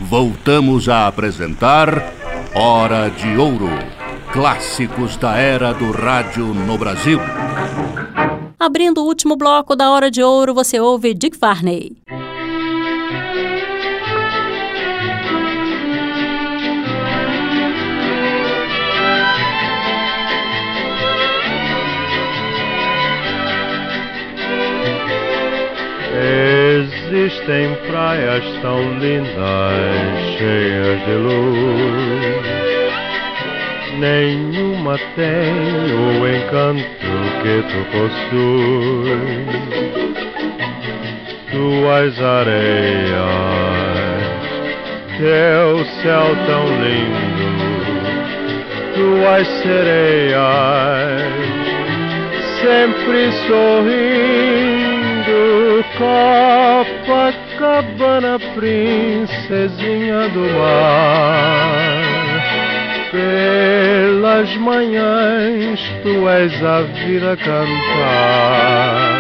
voltamos a apresentar Hora de Ouro, clássicos da era do rádio no Brasil. Abrindo o último bloco da Hora de Ouro, você ouve Dick Varney. Existem praias tão lindas, cheias de luz, nenhuma tem o encanto que tu possuis. Tuas areias, teu céu tão lindo, tuas sereias, sempre sorrindo, Copacabana, princesinha do mar. Pelas manhãs tu és a vida cantar,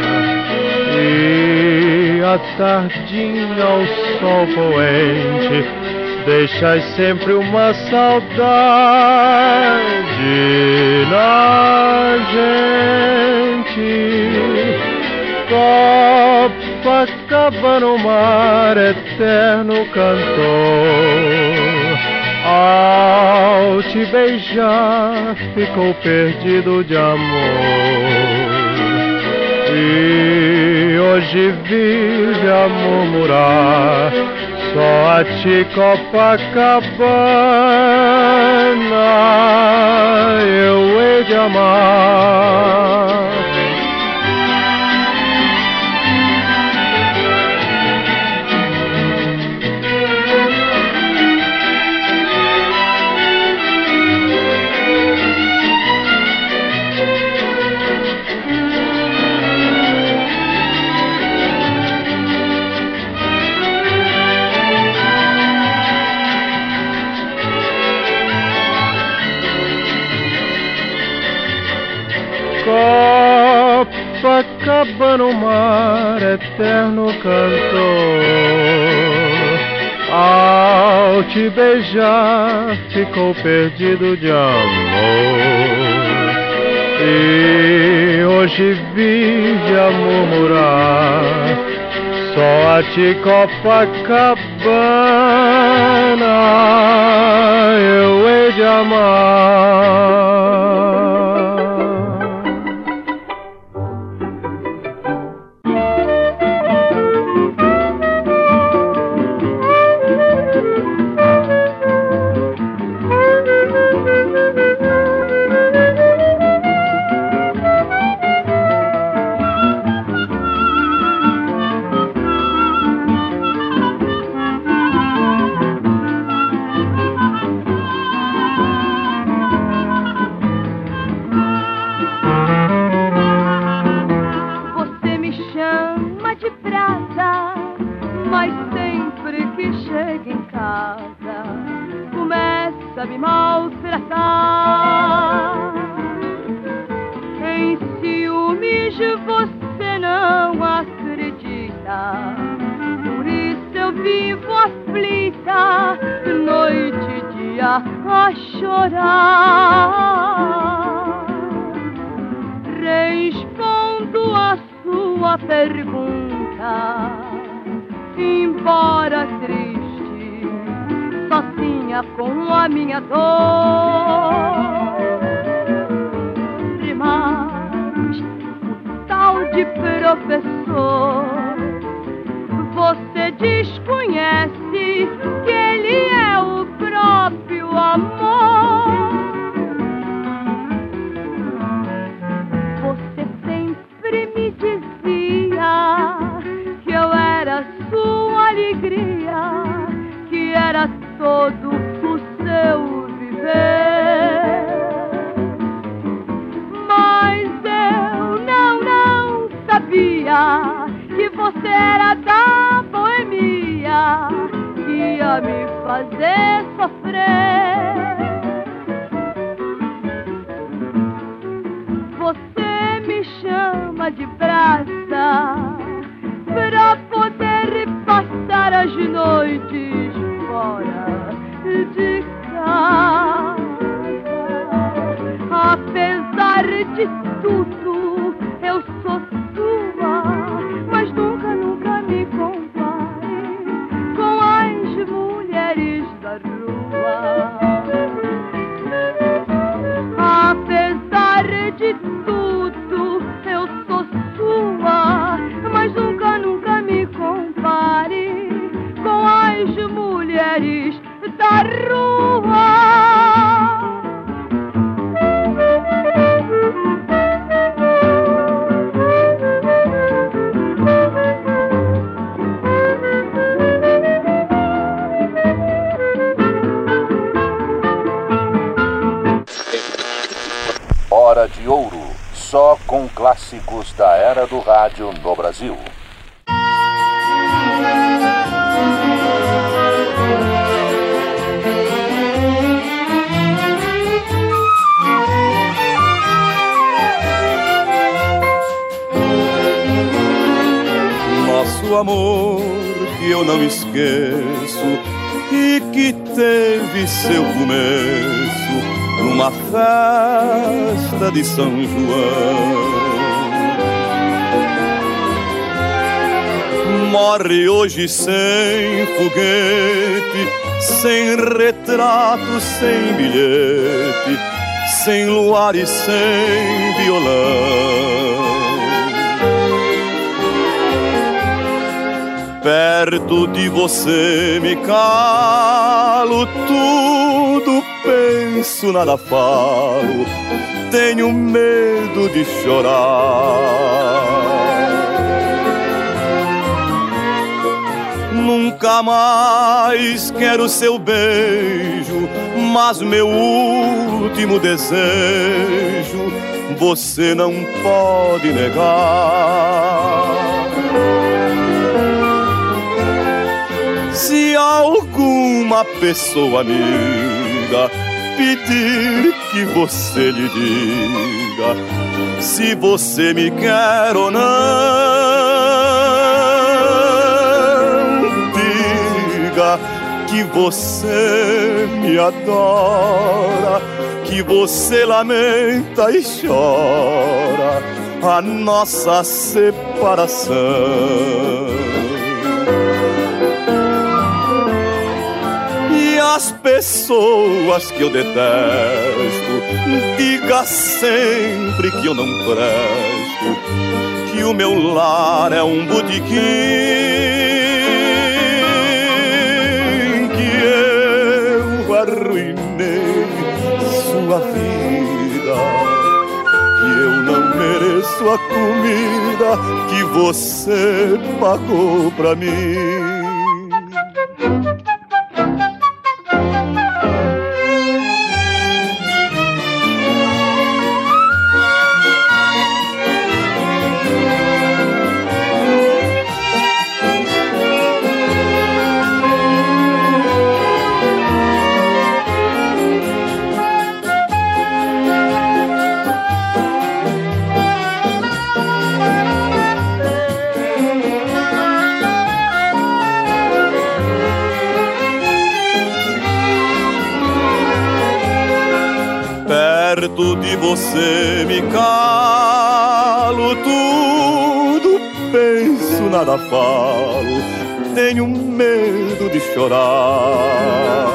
e à tardinha ao sol poente deixas sempre uma saudade na gente. Copacabana, o mar eterno cantor, ao te beijar ficou perdido de amor, e hoje vive a murmurar só a ti, Copacabana, eu hei de amar. Copacabana, o mar eterno cantor, ao te beijar ficou perdido de amor, e hoje vive a murmurar só a ti, Copacabana, eu hei de amar. Pra poder passar as noites fora. de casa. Apesar de tudo, eu sou sua, mas nunca, nunca me compare com as mulheres da rua. Apesar de tudo, eu sou sua, mas nunca, nunca me compare com as mulheres da rua. Hora de Ouro, só com clássicos da era do rádio no Brasil. Nosso amor que eu não esqueço e que teve seu começo numa festa de São João. Morre hoje sem foguete, sem retrato, sem bilhete, sem luar e sem violão. Perto de você me calo, tudo penso, nada falo, tenho medo de chorar. Nunca mais quero seu beijo, mas meu último desejo você não pode negar. Se alguma pessoa amiga pedir que você lhe diga se você me quer ou não, diga que você me adora, que você lamenta e chora a nossa separação. As pessoas que eu detesto, diga sempre que eu não presto, que o meu lar é um botequim, que eu arruinei sua vida, que eu não mereço a comida que você pagou pra mim. Perto de você me calo, tudo penso, nada falo, tenho medo de chorar.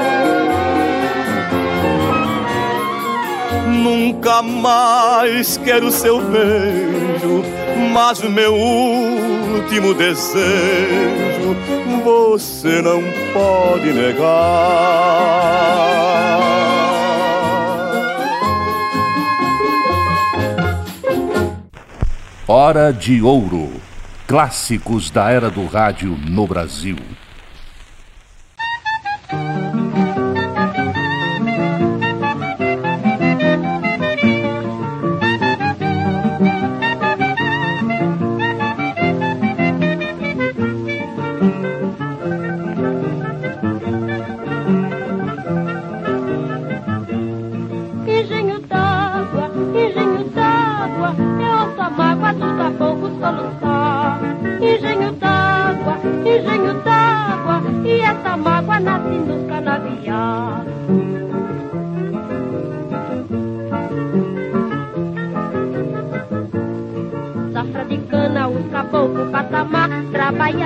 Nunca mais quero seu beijo, mas meu último desejo você não pode negar. Hora de Ouro, clássicos da era do rádio no Brasil. Engenho d'água, e essa mágoa nasce nos canaviais.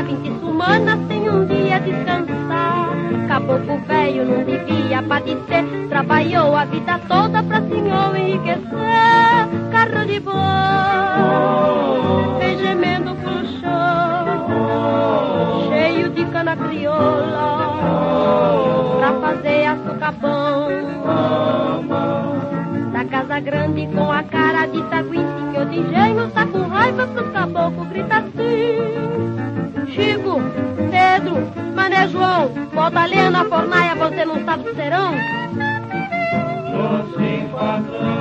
trabalhava em Tissumana sem um dia descansar. Caboclo velho não devia padecer, trabalhou a vida toda pra senhor enriquecer. Carro de boi, vem gemendo pro chão, cheio de cana crioula, pra fazer açúcar bom. Da casa grande com a cara de taguim, senhor de engenho tá com raiva pros caboclos, grita assim: Chico, Pedro, Mané João, bota a lenha na fornaia, você não sabe do serão? Tô sim, patrão,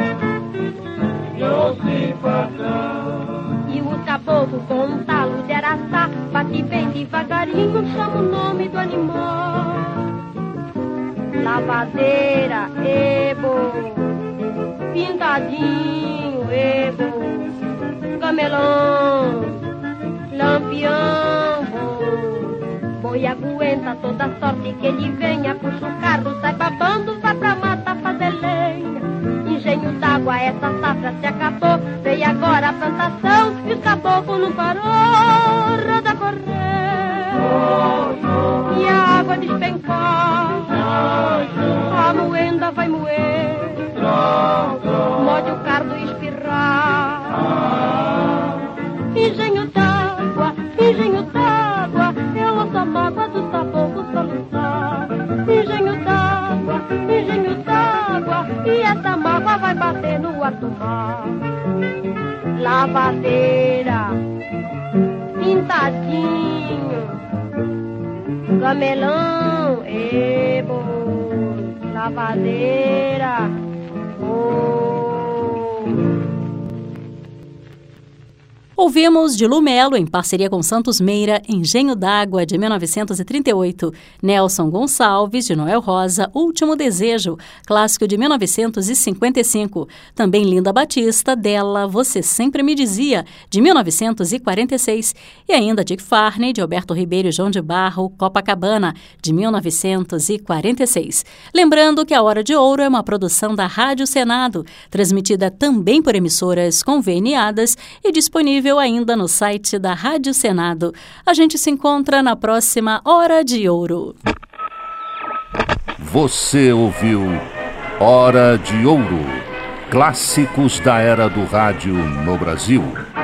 tô sim, patrão. E os caboclos com um talo de araçá, bate bem devagarinho, chama o nome do animal. Lavadeira, ebo, pintadinho, ebo, camelão, lampião, boi aguenta toda sorte que ele venha, puxa o carro, sai babando, vai pra mata fazer lenha. Engenho d'água, essa safra se acabou, veio agora a plantação e os caboclos não parou, roda correr, e a água despencar, a moenda vai moer, morde o cardo e espirrar. Engenho d'água, eu ouço a mágoa dos caboclos soluçar. Engenho d'água, e essa mágoa vai bater no ar do mar. Lavadeira, pintadinho, camelão, ebo, lavadeira, Ouvimos de Lumelo, em parceria com Santos Meira, Engenho d'Água, de 1938. Nelson Gonçalves, de Noel Rosa, Último Desejo, clássico de 1955. Também Linda Batista, dela Você Sempre Me Dizia, de 1946. E ainda Dick Farney, de Alberto Ribeiro e João de Barro, Copacabana, de 1946. Lembrando que a Hora de Ouro é uma produção da Rádio Senado, transmitida também por emissoras conveniadas e disponível ainda no site da Rádio Senado. A gente se encontra na próxima Hora de Ouro. Você ouviu Hora de Ouro. Clássicos da era do rádio no Brasil.